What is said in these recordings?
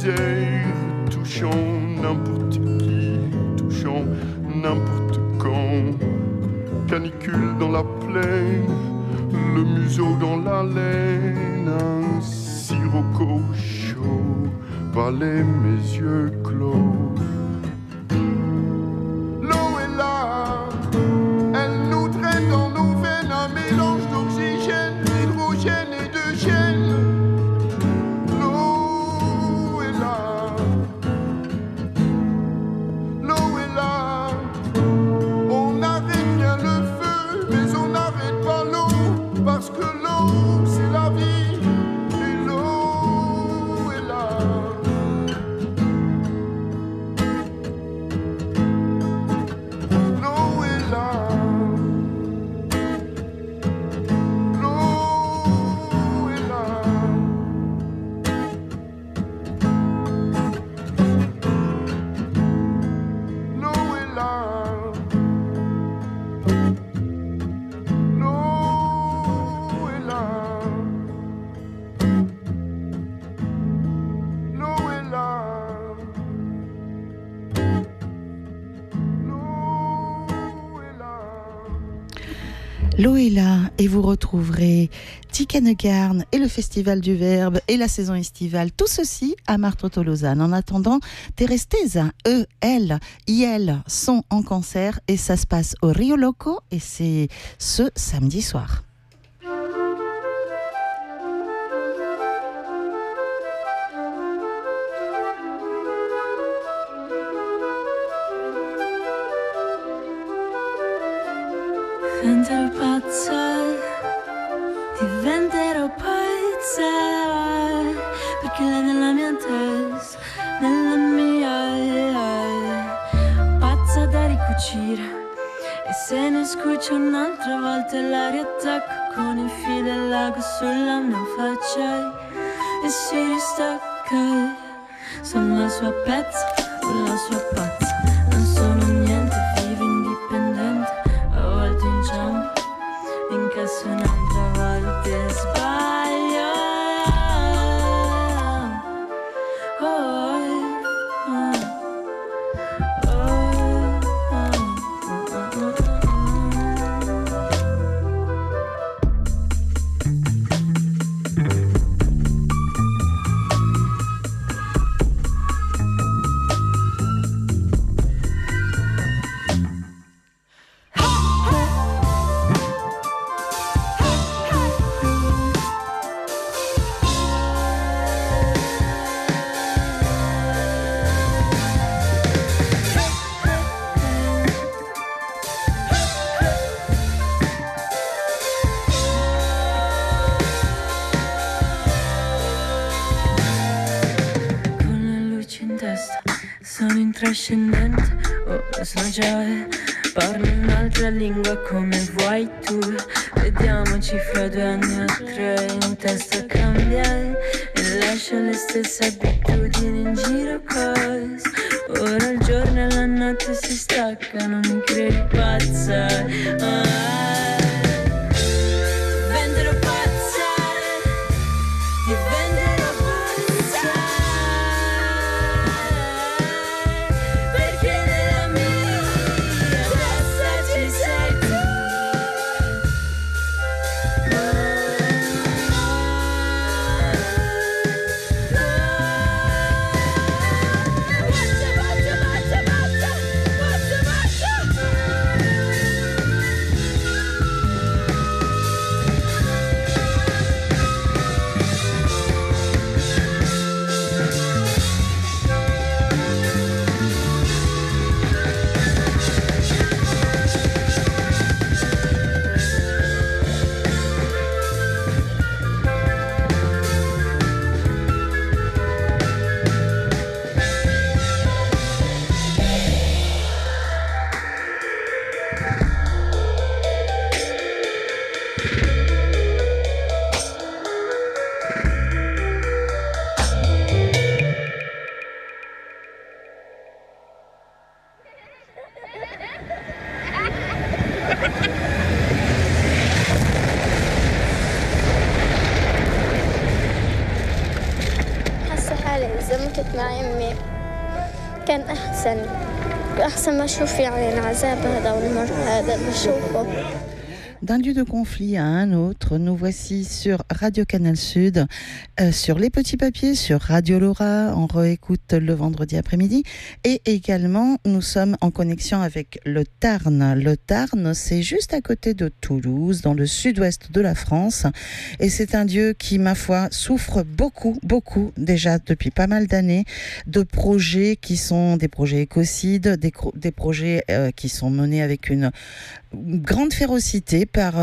misère, touchant n'importe qui, touchant n'importe quand. Canicule dans la plaine, le museau dans la laine, un sirocco chaud valait mes yeux clos. L'eau est là, elle nous traîne dans nos veines, un mélange d'oxygène, d'hydrogène et de gène. L'eau est là, l'eau est là. On arrête bien le feu, mais on n'arrête pas l'eau, parce que l'eau c'est la vie, et l'eau est là. L'eau est là. L'eau est là. L'eau est là. L'eau est là. L'eau est là. L'eau est là. L'eau est là et vous retrouverez Tikennegarn et le Festival du Verbe et la saison estivale, tout ceci à Marthe-Lausanne. En attendant, Teresteza, eux, elles, ils sont en concert et ça se passe au Rio Loco et c'est ce samedi soir. Diventerò pazza, diventerò pazza, perché lei nella mia testa, nella mia, pazza da ricucire, e se ne scuccia un'altra volta la riattacco con il filo e l'ago sulla mia faccia e si ristacca, sono la sua pezza o la sua pazza, non sono niente, vivo indipendente. A volte inciampo, incasso un'altra volta sbaglio. Oh, oh, oh, oh, oh, sono intrascendente, oh, sono già, parlo un'altra lingua come vuoi tu, vediamoci fra 2 anni o 3, in testa cambia e lascia le stesse abitudini in giro così, ora il giorno e la notte si staccano, mi credi pazza, diventerò pazza, diventerò pazza. Perché nella mia testa ci sei tu. Pazza, pazza, pazza, pazza, pazza, pazza. مع أمي كان أحسن ما أشوف يعني العذاب هذا والمر هذا اللي بشوفه. D'un lieu de conflit à un autre, nous voici sur Radio Canal Sud, sur Les Petits Papiers, sur Radio Laura, on réécoute le vendredi après-midi. Et également, nous sommes en connexion avec le Tarn. Le Tarn, c'est juste à côté de Toulouse, dans le sud-ouest de la France. Et c'est un lieu qui, ma foi, souffre beaucoup, déjà depuis pas mal d'années, de projets qui sont des projets écocides, des projets qui sont menés avec une grande férocité par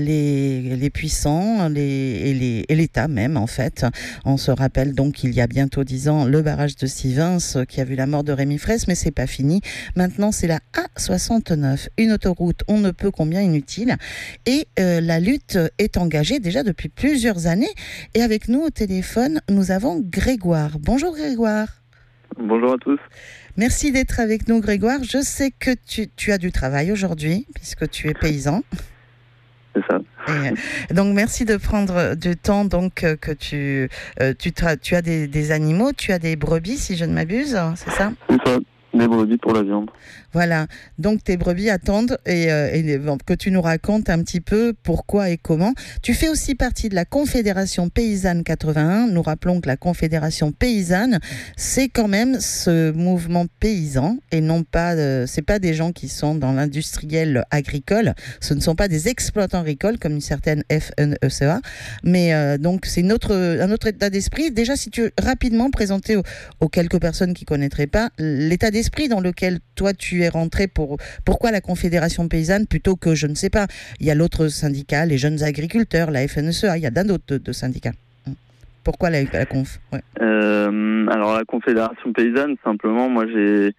les puissants et l'État même en fait. On se rappelle donc qu'il y a bientôt 10 ans le barrage de Sivins qui a vu la mort de Rémi Fraisse, mais c'est pas fini. Maintenant c'est la A69, une autoroute on ne peut combien inutile, et la lutte est engagée déjà depuis plusieurs années. Et avec nous au téléphone nous avons Grégoire. Bonjour Grégoire. Bonjour à tous. Merci d'être avec nous Grégoire. Je sais que tu as du travail aujourd'hui puisque tu es paysan. C'est ça. Et donc merci de prendre du temps donc que tu as des animaux, tu as des brebis si je ne m'abuse, c'est ça ? C'est ça, des brebis pour la viande. Voilà, donc tes brebis attendent et que tu nous racontes un petit peu pourquoi et comment. Tu fais aussi partie de la Confédération Paysanne 81. Nous rappelons que la Confédération Paysanne, c'est quand même ce mouvement paysan et non pas, c'est pas des gens qui sont dans l'industriel agricole. Ce ne sont pas des exploitants agricoles comme une certaine FNECA, mais donc c'est un autre état d'esprit. Déjà, si tu veux rapidement présenter aux quelques personnes qui connaîtraient pas l'état d'esprit dans lequel toi tu es rentré, pourquoi la Confédération Paysanne plutôt que, je ne sais pas, il y a l'autre syndicat, les jeunes agriculteurs, la FNSEA, il y a d'autres de syndicats. Pourquoi la Conf ? Ouais. Alors la Confédération Paysanne, simplement, moi j'ai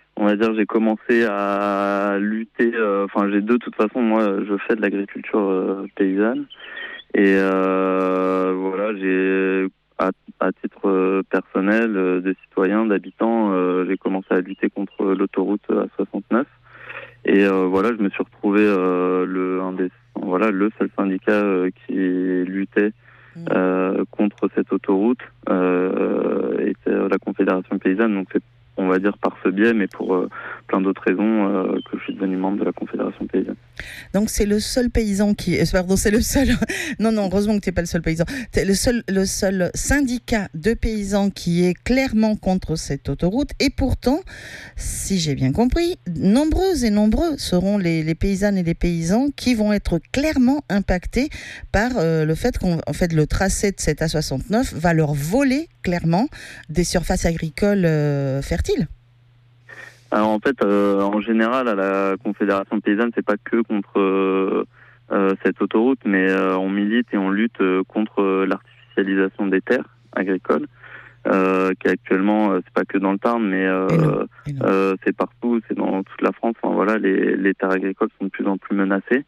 commencé à lutter, de toute façon, moi je fais de l'agriculture paysanne, et voilà, j'ai à titre personnel, de citoyen, d'habitants, j'ai commencé à lutter contre l'autoroute A69. Et voilà, je me suis retrouvé le seul syndicat qui luttait contre cette autoroute, était la Confédération Paysanne. Donc c'est, on va dire, par ce biais, mais pour plein d'autres raisons, que je suis devenu membre de la Confédération Paysanne. Donc c'est le seul paysan qui... Pardon, c'est le seul... Non, heureusement que tu n'es pas le seul paysan. Tu es le seul syndicat de paysans qui est clairement contre cette autoroute. Et pourtant, si j'ai bien compris, nombreux seront les paysannes et les paysans qui vont être clairement impactés par le fait qu'en fait, le tracé de cette A69 va leur voler clairement des surfaces agricoles fertiles. Alors en fait, en général, à la Confédération Paysanne, c'est pas que contre cette autoroute, mais on milite et on lutte contre l'artificialisation des terres agricoles, qui actuellement, c'est pas que dans le Tarn, mais c'est partout, c'est dans toute la France. Enfin, voilà, les terres agricoles sont de plus en plus menacées.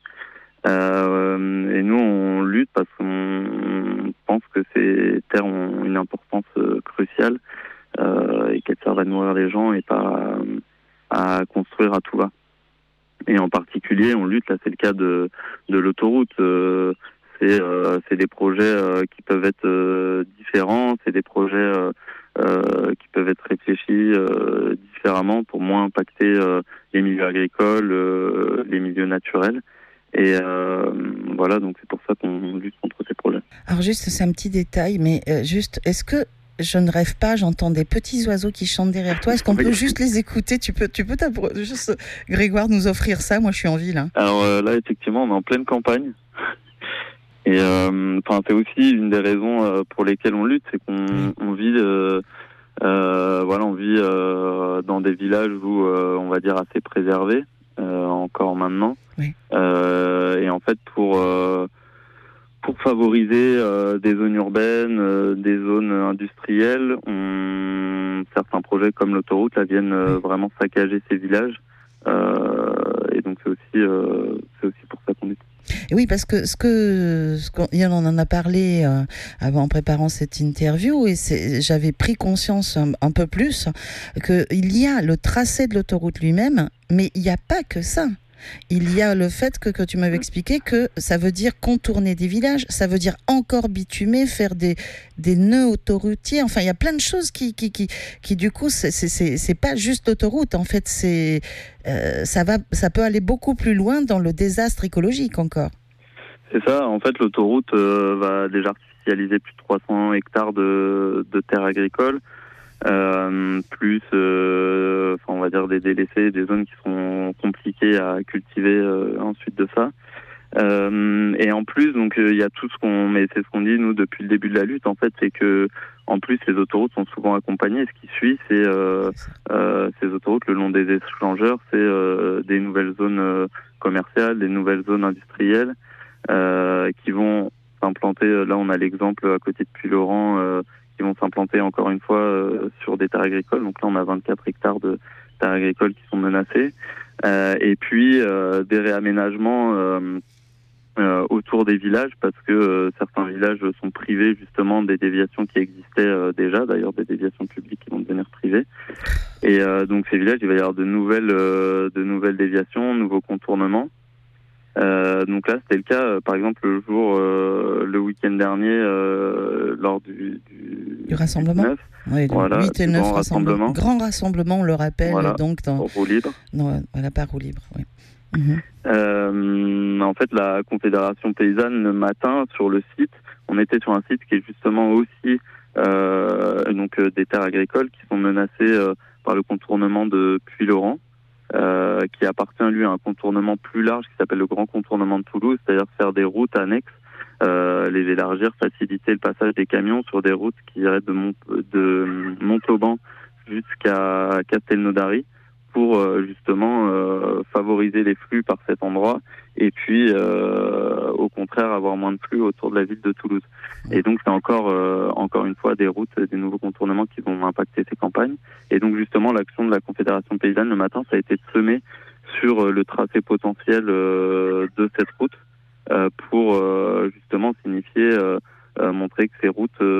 Et nous, on lutte parce qu'on pense que ces terres ont une importance cruciale et qu'elles servent à nourrir les gens et pas à construire à tout va. Et en particulier, on lutte, là c'est le cas de l'autoroute, c'est des projets qui peuvent être différents, c'est des projets qui peuvent être réfléchis différemment pour moins impacter les milieux agricoles, les milieux naturels. Et voilà, donc c'est pour ça qu'on lutte contre ces projets. Alors juste, c'est un petit détail, mais juste, est-ce que je ne rêve pas, j'entends des petits oiseaux qui chantent derrière toi. Est-ce qu'on peut juste les écouter ? Tu peux juste, Grégoire, nous offrir ça ? Moi, je suis en ville. Hein. Alors là, effectivement, on est en pleine campagne. Et c'est aussi une des raisons pour lesquelles on lutte, c'est qu'on vit, on vit dans des villages où on va dire assez préservés encore maintenant. Oui. Et en fait, pour favoriser des zones urbaines, des zones industrielles, certains projets comme l'autoroute là, viennent vraiment saccager ces villages. Et donc c'est aussi pour ça qu'on est. Et oui, parce que on en a parlé avant, en préparant cette interview, et j'avais pris conscience un peu plus qu'il y a le tracé de l'autoroute lui-même, mais il n'y a pas que ça. il y a le fait que tu m'avais expliqué que ça veut dire contourner des villages, ça veut dire encore bitumer, faire des nœuds autoroutiers. Enfin, il y a plein de choses qui du coup, c'est pas juste l'autoroute. En fait, ça peut aller beaucoup plus loin dans le désastre écologique encore. C'est ça. En fait, l'autoroute va déjà artificialiser plus de 300 hectares de terres agricoles. Plus on va dire des délaissés, des zones qui sont compliquées à cultiver ensuite de ça. Et en plus, donc il y a tout mais c'est ce qu'on dit nous depuis le début de la lutte. En fait, c'est que en plus les autoroutes sont souvent accompagnées. Ce qui suit, c'est ces autoroutes le long des échangeurs, c'est des nouvelles zones commerciales, des nouvelles zones industrielles qui vont s'implanter. Là, on a l'exemple à côté de Puylaurens. Qui vont s'implanter encore une fois sur des terres agricoles. Donc là, on a 24 hectares de terres agricoles qui sont menacées. Et puis, des réaménagements autour des villages, parce que certains villages sont privés justement des déviations qui existaient déjà, d'ailleurs des déviations publiques qui vont devenir privées. Et donc ces villages, il va y avoir de nouvelles déviations, nouveaux contournements. Donc là, c'était le cas, par exemple, le week-end dernier, lors du rassemblement. 9, oui, voilà, 8 et 9 rassemblement. Grand rassemblement, on le rappelle, voilà, donc dans roue libre. Non, voilà, pas roue libre, oui. En fait, la Confédération paysanne, le matin, sur le site, on était sur un site qui est justement aussi donc des terres agricoles qui sont menacées par le contournement de Puylaurens. Qui appartient lui à un contournement plus large qui s'appelle le grand contournement de Toulouse, c'est-à-dire faire des routes annexes, les élargir, faciliter le passage des camions sur des routes qui iraient de Montauban jusqu'à Castelnaudary pour justement favoriser les flux par cet endroit et puis au contraire avoir moins de flux autour de la ville de Toulouse. Et donc c'est encore une fois des routes, des nouveaux contournements qui vont impacter ces campagnes. Et donc justement l'action de la Confédération paysanne le matin, ça a été de semer sur le tracé potentiel de cette route pour justement signifier, montrer que ces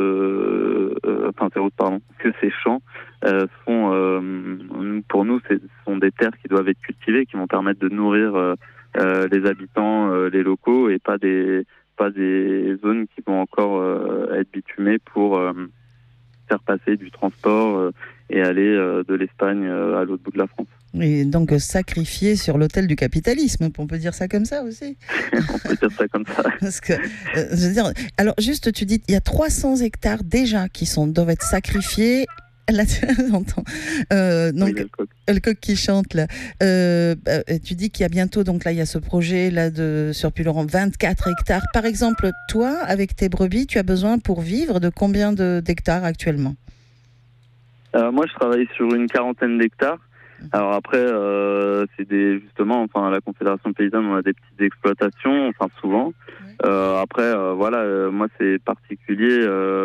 ces champs sont pour nous sont des terres qui doivent être cultivées, qui vont permettre de nourrir les habitants, les locaux, et pas des zones qui vont encore être bitumées pour faire passer du transport et aller de l'Espagne à l'autre bout de la France. Et donc sacrifié sur l'autel du capitalisme, on peut dire ça comme ça aussi. On peut dire ça comme ça. Parce que, je veux dire, alors juste, tu dis, il y a 300 hectares déjà qui doivent être sacrifiés. Là, j'entends. Donc, oui, le coq qui chante là. Tu dis qu'il y a bientôt, donc là, il y a ce projet là sur Puylaurens, 24 hectares. Par exemple, toi, avec tes brebis, tu as besoin pour vivre de combien d'hectares actuellement ? Moi, je travaille sur une 40aine d'hectares. Alors après, c'est justement, la Confédération paysanne, on a des petites exploitations, souvent. Après, moi, c'est particulier.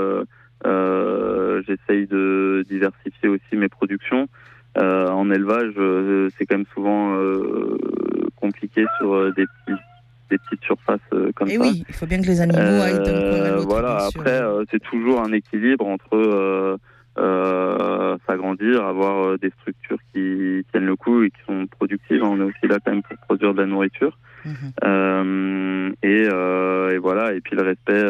J'essaye de diversifier aussi mes productions. En élevage, c'est quand même souvent compliqué sur des petites surfaces comme ça. Et oui, il faut bien que les animaux aillent d'un coin à l'autre. Voilà, après, c'est toujours un équilibre entre s'agrandir, avoir des structures qui tiennent le coup et qui sont productives. On est aussi là quand même pour produire de la nourriture. Et voilà, et puis le respect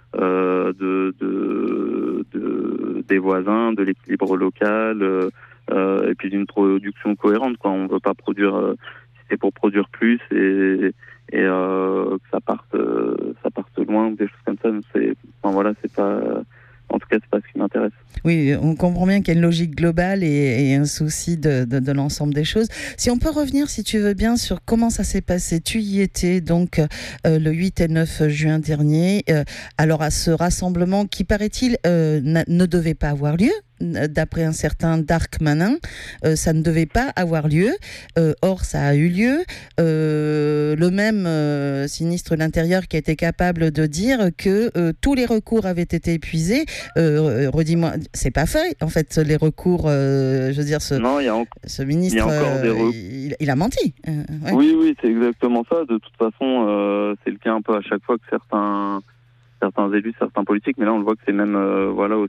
des voisins, de l'équilibre local, et puis d'une production cohérente, quoi. On veut pas produire si c'est pour produire plus et que ça parte loin ou des choses comme ça. C'est pas, en tout cas, c'est pas ce qui m'intéresse. Oui, on comprend bien qu'il y a une logique globale et un souci de l'ensemble des choses. Si on peut revenir, si tu veux bien, sur comment ça s'est passé. Tu y étais donc le 8 et 9 juin dernier, alors à ce rassemblement qui, paraît-il, ne devait pas avoir lieu. D'après un certain Darmanin, ça ne devait pas avoir lieu. Or, ça a eu lieu. Le même ministre de l'Intérieur qui a été capable de dire que tous les recours avaient été épuisés. Redis-moi, c'est pas fait, en fait, les recours. Je veux dire, ce ministre, il a menti. Ouais. Oui, c'est exactement ça. De toute façon, c'est le cas un peu à chaque fois que certains élus, certains politiques, mais là on le voit que c'est même au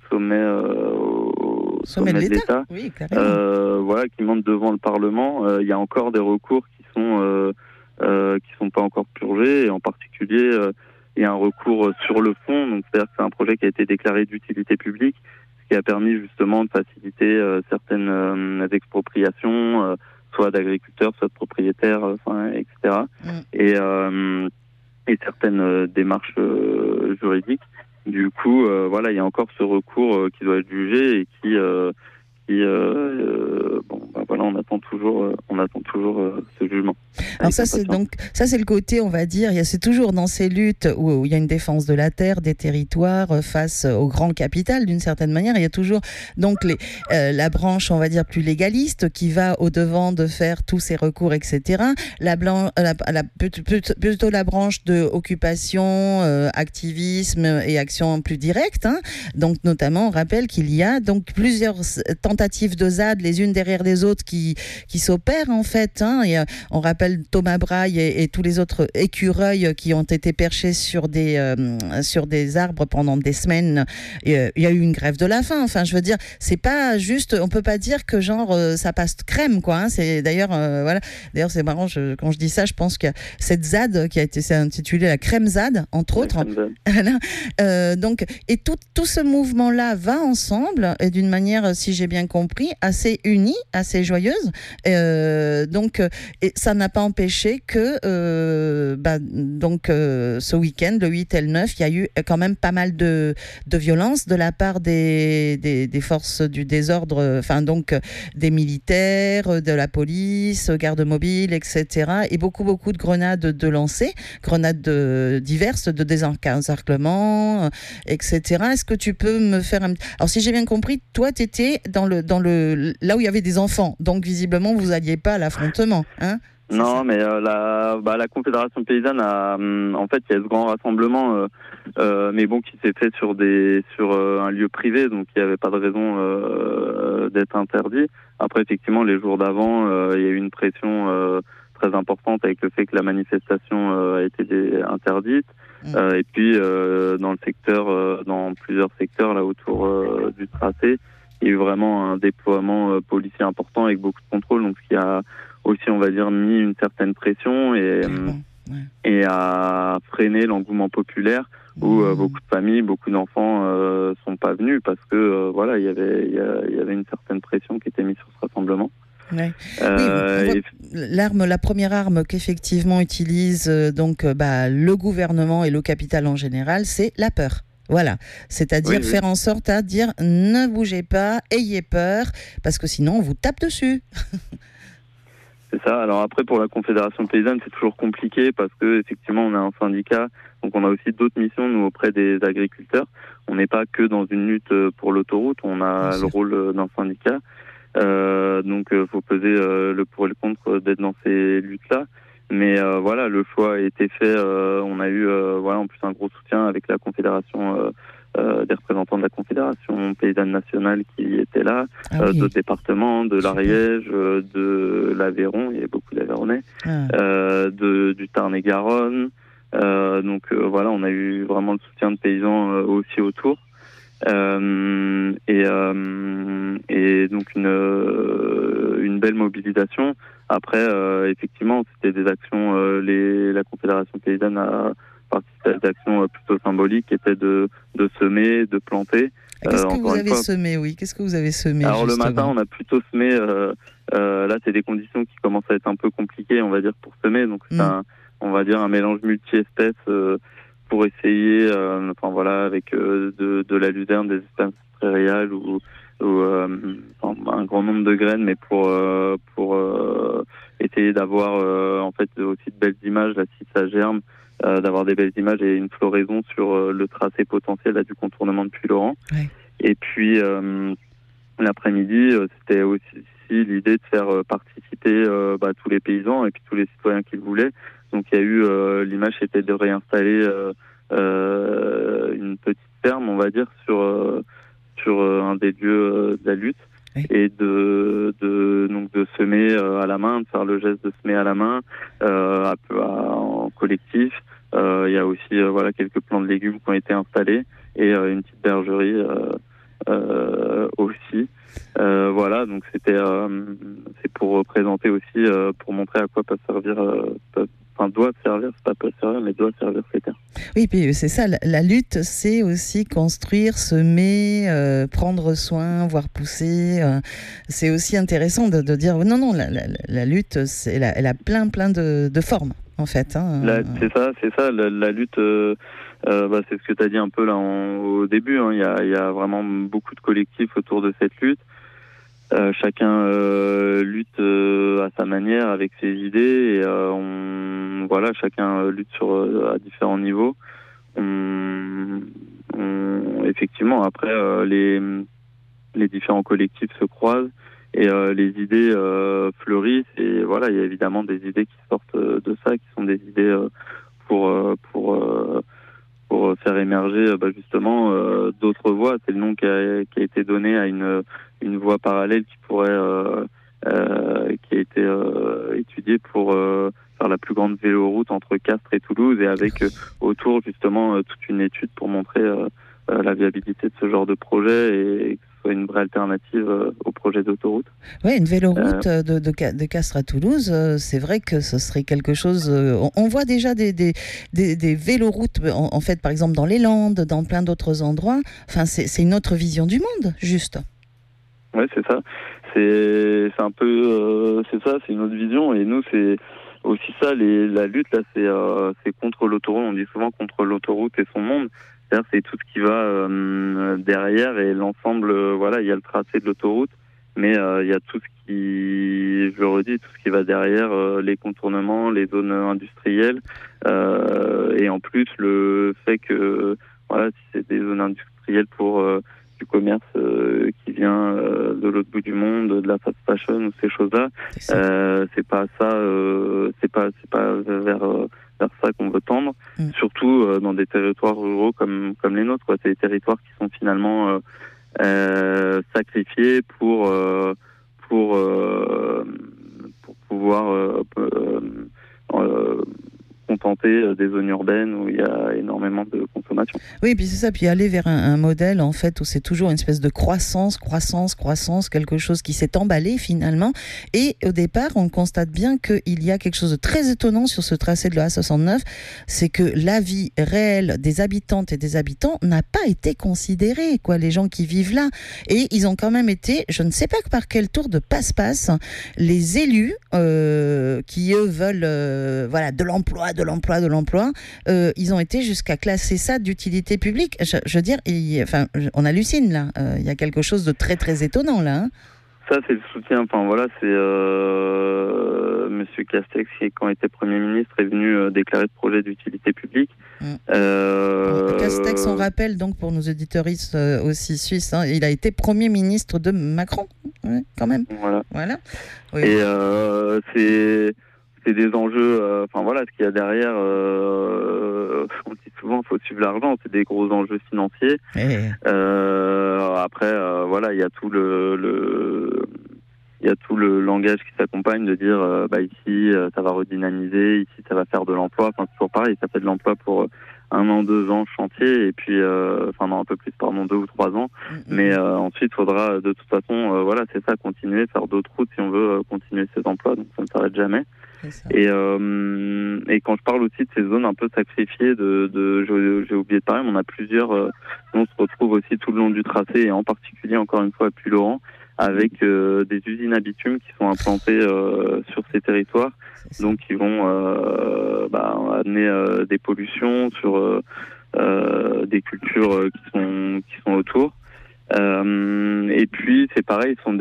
sommet de l'État, oui, qui monte devant le Parlement. Il y a encore des recours qui sont pas encore purgées, et en particulier il y a un recours sur le fond, donc c'est-à-dire que c'est un projet qui a été déclaré d'utilité publique, ce qui a permis justement de faciliter certaines expropriations, soit d'agriculteurs, soit de propriétaires, etc. Et certaines démarches juridiques. Du coup, il y a encore ce recours qui doit être jugé et on attend toujours ce jugement. Alors ça c'est le côté, on va dire, c'est toujours dans ces luttes où il y a une défense de la terre, des territoires face au grand capital d'une certaine manière. Il y a toujours donc la branche, on va dire, plus légaliste qui va au devant de faire tous ces recours, etc. Plutôt la branche de occupation, activisme et action plus directe. Donc notamment, on rappelle qu'il y a donc plusieurs tentatives de ZAD les unes derrière les autres qui s'opèrent en fait. Et on rappelle Thomas Braille et tous les autres écureuils qui ont été perchés sur des arbres pendant des semaines. Il y a eu une grève de la faim. Enfin, je veux dire, c'est pas juste. On peut pas dire que genre ça passe crème, quoi. C'est d'ailleurs voilà. D'ailleurs, c'est marrant. Quand je dis ça, je pense que cette ZAD qui a été intitulée la crème ZAD, entre autres. Donc, et tout ce mouvement-là va ensemble et d'une manière, si j'ai bien compris, assez unie, assez joyeuse. Et ça n'a pas empêché que ce week-end, le 8 et le 9, il y a eu quand même pas mal de violences de la part des forces du désordre, des militaires, de la police, garde mobile, etc. Et beaucoup de grenades de lancées, grenades diverses, de désencerclement, etc. Est-ce que tu peux me faire un... Alors si j'ai bien compris, toi tu étais dans le là où il y avait des enfants, donc visiblement vous alliez pas à l'affrontement, hein? Non, mais la Confédération paysanne a, en fait, il y a ce grand rassemblement, mais bon, qui s'est fait sur un lieu privé, donc il n'y avait pas de raison d'être interdit. Après, effectivement, les jours d'avant, il y a eu une pression très importante avec le fait que la manifestation a été interdite. Et puis, dans plusieurs secteurs là autour du tracé, il y a eu vraiment un déploiement policier important avec beaucoup de contrôle, donc ce qui a aussi, on va dire, mis une certaine pression et a freiné l'engouement populaire où beaucoup de familles, beaucoup d'enfants sont pas venus parce que il y avait une certaine pression qui était mise sur ce rassemblement. Ouais. La première arme qu'effectivement utilise le gouvernement et le capital en général, c'est la peur. Voilà, c'est-à-dire faire en sorte à dire ne bougez pas, ayez peur, parce que sinon on vous tape dessus. C'est ça. Alors après, pour la Confédération paysanne, c'est toujours compliqué parce que effectivement, on a un syndicat, donc on a aussi d'autres missions nous auprès des agriculteurs. On n'est pas que dans une lutte pour l'autoroute, on a le rôle d'un syndicat. Donc, faut peser le pour et le contre d'être dans ces luttes-là. Mais le choix a été fait. On a eu en plus un gros soutien avec la Confédération. Des représentants de la Confédération paysanne nationale qui étaient là, d'autres départements, de l'Ariège, de l'Aveyron, il y avait beaucoup d'Aveyronnais, du Tarn-et-Garonne. On a eu vraiment le soutien de paysans aussi autour. Et donc une belle mobilisation. Après, effectivement, c'était des actions. La Confédération paysanne a participé à des actions plutôt symboliques, qui étaient de semer, de planter. Qu'est-ce que vous avez semé, oui? Qu'est-ce que vous avez semé? Alors justement, le matin, on a plutôt semé. Là, c'est des conditions qui commencent à être un peu compliquées, on va dire, pour semer. Donc c'est un mélange multi-espèces pour essayer, avec de la luzerne, des espèces prairiales ou un grand nombre de graines, mais pour essayer d'avoir aussi de belles images là, si ça germe, d'avoir des belles images et une floraison sur le tracé potentiel là, du contournement de Puylaurent. Ouais. Et puis l'après-midi, c'était aussi l'idée de faire participer tous les paysans et puis tous les citoyens qui le voulaient. Donc il y a eu l'image, c'était de réinstaller une petite ferme, on va dire, sur un des lieux de la lutte. Oui. Et de semer à la main, de faire le geste de semer à la main, en collectif. Il y a aussi quelques plants de légumes qui ont été installés et une petite bergerie aussi. Voilà, donc c'est pour présenter aussi, pour montrer à quoi peut servir, doit servir, c'est pas peut servir, mais doit servir ces terres. Oui, puis c'est ça, la lutte, c'est aussi construire, semer, prendre soin, voir pousser. C'est aussi intéressant de dire, non, la lutte, elle a plein de formes, en fait. Hein. C'est ça, la lutte... c'est ce que tu as dit un peu là au début. Hein. Il y a vraiment beaucoup de collectifs autour de cette lutte. Chacun lutte à sa manière avec ses idées et chacun lutte à différents niveaux. Effectivement, après les différents collectifs se croisent et les idées fleurissent et voilà, il y a évidemment des idées qui sortent de ça, qui sont des idées pour faire émerger justement d'autres voies. C'est le nom qui a été donné à une voie parallèle qui pourrait qui a été étudiée pour faire la plus grande véloroute entre Castres et Toulouse et avec autour justement toute une étude pour montrer la viabilité de ce genre de projet et que ce soit une vraie alternative au projet d'autoroute. Oui, une véloroute de Castres à Toulouse, c'est vrai que ce serait quelque chose... on voit déjà des véloroutes, en fait, par exemple dans les Landes, dans plein d'autres endroits. Enfin, c'est une autre vision du monde, juste. Oui, c'est ça. C'est un peu... c'est ça, c'est une autre vision. Et nous, c'est aussi ça, la lutte, là, c'est contre l'autoroute. On dit souvent contre l'autoroute et son monde. C'est-à-dire, c'est tout ce qui va derrière et l'ensemble, il y a le tracé de l'autoroute, mais il y a tout ce qui, je le redis, tout ce qui va derrière, les contournements, les zones industrielles, et en plus le fait que, si c'est des zones industrielles pour du commerce qui vient de l'autre bout du monde, de la fast fashion ou ces choses-là, c'est pas ça, c'est pas vers ça qu'on veut tendre, surtout dans des territoires ruraux comme les nôtres, quoi. C'est des territoires qui sont finalement sacrifiés pour pouvoir contenter des zones urbaines où il y a énormément de consommation. Oui, puis c'est ça, puis aller vers un modèle en fait où c'est toujours une espèce de croissance, quelque chose qui s'est emballé finalement. Et au départ, on constate bien qu'il y a quelque chose de très étonnant sur ce tracé de la A69, c'est que la vie réelle des habitantes et des habitants n'a pas été considérée, quoi, les gens qui vivent là. Et ils ont quand même été, je ne sais pas par quel tour de passe-passe, les élus qui eux veulent de l'emploi, ils ont été jusqu'à classer ça d'utilité publique. Je veux dire, on hallucine là. Il y a quelque chose de très très étonnant là. Hein. Ça, c'est le soutien. Enfin voilà, c'est Monsieur Castex qui, quand il était Premier ministre, est venu déclarer ce projet d'utilité publique. Castex, on rappelle donc pour nos auditeuristes aussi suisses, hein, il a été Premier ministre de Macron, quand même. Voilà. Oui. Et c'est des enjeux. Ce qu'il y a derrière. On dit souvent, il faut suivre l'argent. C'est des gros enjeux financiers. Après, il y a tout le langage qui s'accompagne de dire ici ça va redynamiser, ici ça va faire de l'emploi. Enfin, c'est toujours pareil, ça fait de l'emploi pour 1 an, 2 ans chantier et puis un peu plus 2 ou 3 ans. Mais ensuite, il faudra de toute façon, c'est ça, continuer, faire d'autres routes si on veut continuer ces emplois. Donc ça ne s'arrête jamais. Et quand je parle aussi de ces zones un peu sacrifiées, j'ai oublié de parler, mais on a plusieurs. On se retrouve aussi tout le long du tracé et en particulier encore une fois à Puylaurens avec des usines à bitume qui sont implantées sur ces territoires, donc qui vont amener des pollutions sur des cultures qui sont autour. Et puis c'est pareil, ce sont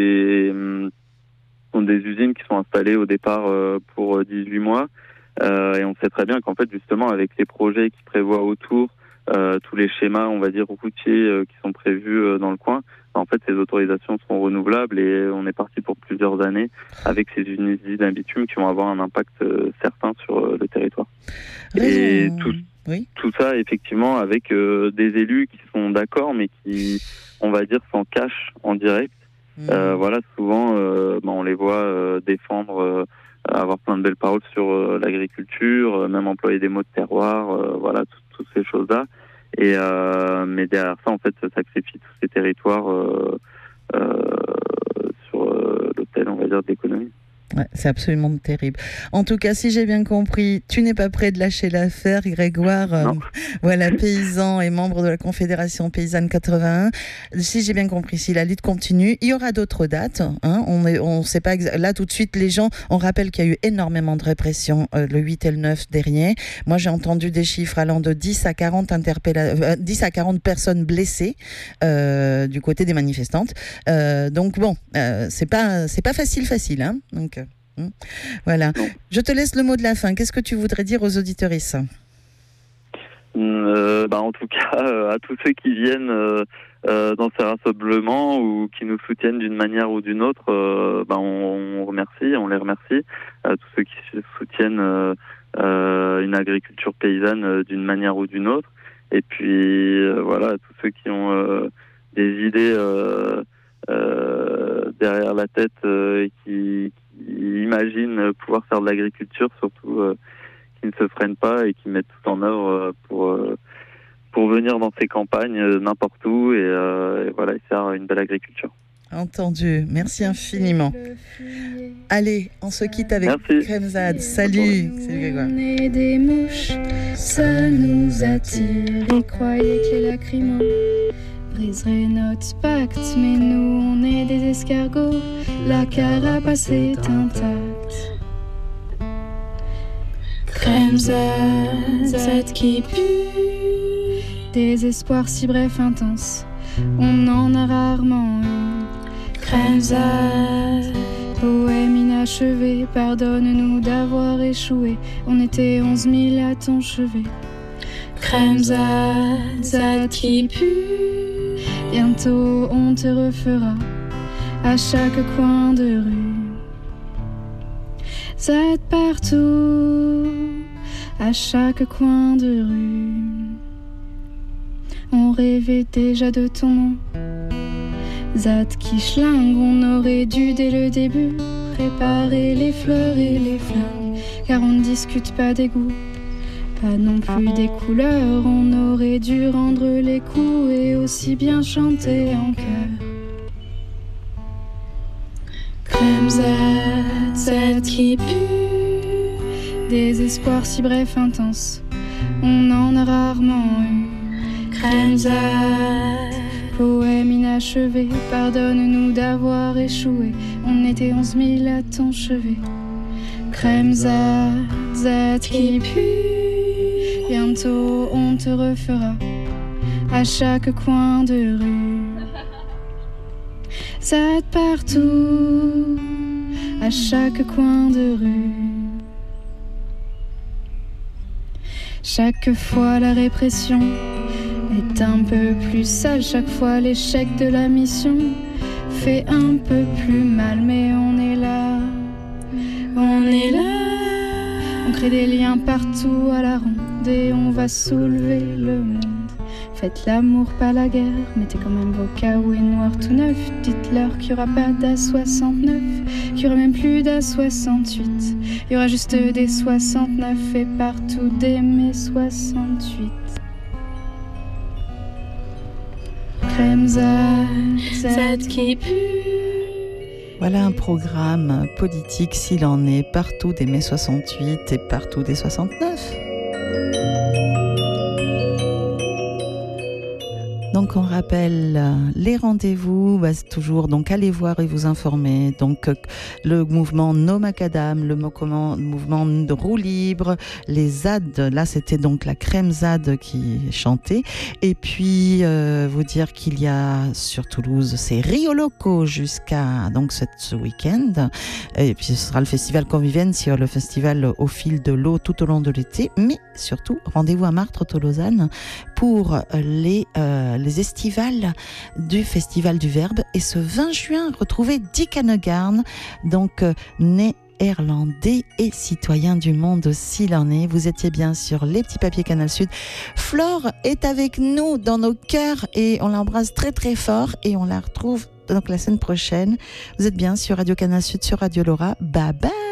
des usines qui sont installées au départ pour 18 mois. Et on sait très bien qu'en fait, justement, avec les projets qui prévoient autour, tous les schémas, on va dire, routiers qui sont prévus dans le coin, en fait, ces autorisations seront renouvelables et on est parti pour plusieurs années avec ces usines à bitume qui vont avoir un impact certain sur le territoire. Et tout ça, effectivement, avec des élus qui sont d'accord, mais qui, on va dire, s'en cachent en direct. Souvent, on les voit défendre, avoir plein de belles paroles sur l'agriculture, même employer des mots de terroir, toutes ces choses-là. Et mais derrière ça, en fait, ça sacrifie tous ces territoires sur l'autel, on va dire, d'économie. Ouais, c'est absolument terrible. En tout cas, si j'ai bien compris, tu n'es pas prêt de lâcher l'affaire, Grégoire. Voilà, paysan et membre de la Confédération Paysanne 81. Si j'ai bien compris, si la lutte continue, il y aura d'autres dates. Hein, on sait pas là tout de suite. Les gens, on rappelle qu'il y a eu énormément de répression le 8 et le 9 dernier. Moi, j'ai entendu des chiffres allant de 10 à 40 10 à 40 personnes blessées du côté des manifestantes. Donc bon, c'est pas facile, hein. Donc voilà. Je te laisse le mot de la fin. Qu'est-ce que tu voudrais dire aux auditeuristes ? En tout cas, à tous ceux qui viennent dans ces rassemblements ou qui nous soutiennent d'une manière ou d'une autre, on les remercie. Tous ceux qui soutiennent une agriculture paysanne d'une manière ou d'une autre. Et puis voilà, tous ceux qui ont des idées derrière la tête et qui imaginent pouvoir faire de l'agriculture, surtout qui ne se freinent pas et qui mettent tout en œuvre pour venir dans ces campagnes n'importe où et voilà, et faire une belle agriculture. Entendu, merci infiniment. Allez, on se quitte avec Kremzad. Salut Grégoire. On est des mouches, ça nous attire. Ils croyaient que les lacrymos briseraient notre pacte, mais nous on est des escargots, la carapace est intacte. Kremzad qui pue, désespoir si bref intense, on en a rarement eu. Kremzad, poème inachevé, pardonne-nous d'avoir échoué, on était 11 000 à ton chevet. Kremzad qui pue, bientôt on te refera à chaque coin de rue. Zad partout, à chaque coin de rue. On rêvait déjà de ton nom, Zad qui schlingue. On aurait dû dès le début préparer les fleurs et les flingues, car on ne discute pas des goûts, pas non plus des couleurs. On aurait dû rendre les coups et aussi bien chanter en chœur. Kremzad qui pue, désespoir si bref intense, on en a rarement eu. Kremzad, poème inachevé, pardonne-nous d'avoir échoué, on était 11 000 à ton chevet. Kremzad qui pue, bientôt on te refera à chaque coin de rue. Zad partout, à chaque coin de rue. Chaque fois la répression est un peu plus sale, chaque fois l'échec de la mission fait un peu plus mal, mais on est là, on est là. On crée des liens partout à la ronde et on va soulever le monde. Faites l'amour, pas la guerre, mettez quand même vos caouets noirs tout neufs. Dites-leur qu'il n'y aura pas d'A69, qu'il n'y aura même plus d'A68. Il y aura juste des 69 et partout des mai 68. Kremzad qui pue. Voilà un programme politique, s'il en est, partout des mai 68 et partout des 69. Donc on rappelle les rendez-vous, c'est toujours donc allez voir et vous informer. Donc le mouvement No Macadam, le mouvement de roue libre, les ZAD, là c'était donc la Kremzad qui chantait. Et puis vous dire qu'il y a sur Toulouse, c'est Rio Loco jusqu'à donc ce week-end. Et puis ce sera le festival Convivencia, le festival au fil de l'eau tout au long de l'été. Mais surtout rendez-vous à Martres-Tolosan pour les estivales du Festival du Verbe. Et ce 20 juin, retrouvez Dick Hanegarn, donc néerlandais et citoyen du monde s'il en est. Vous étiez bien sur Les Petits Papiers Canal Sud. Flore est avec nous dans nos cœurs et on l'embrasse très très fort et on la retrouve donc la semaine prochaine. Vous êtes bien sur Radio Canal Sud, sur Radio Laura. Bye bye.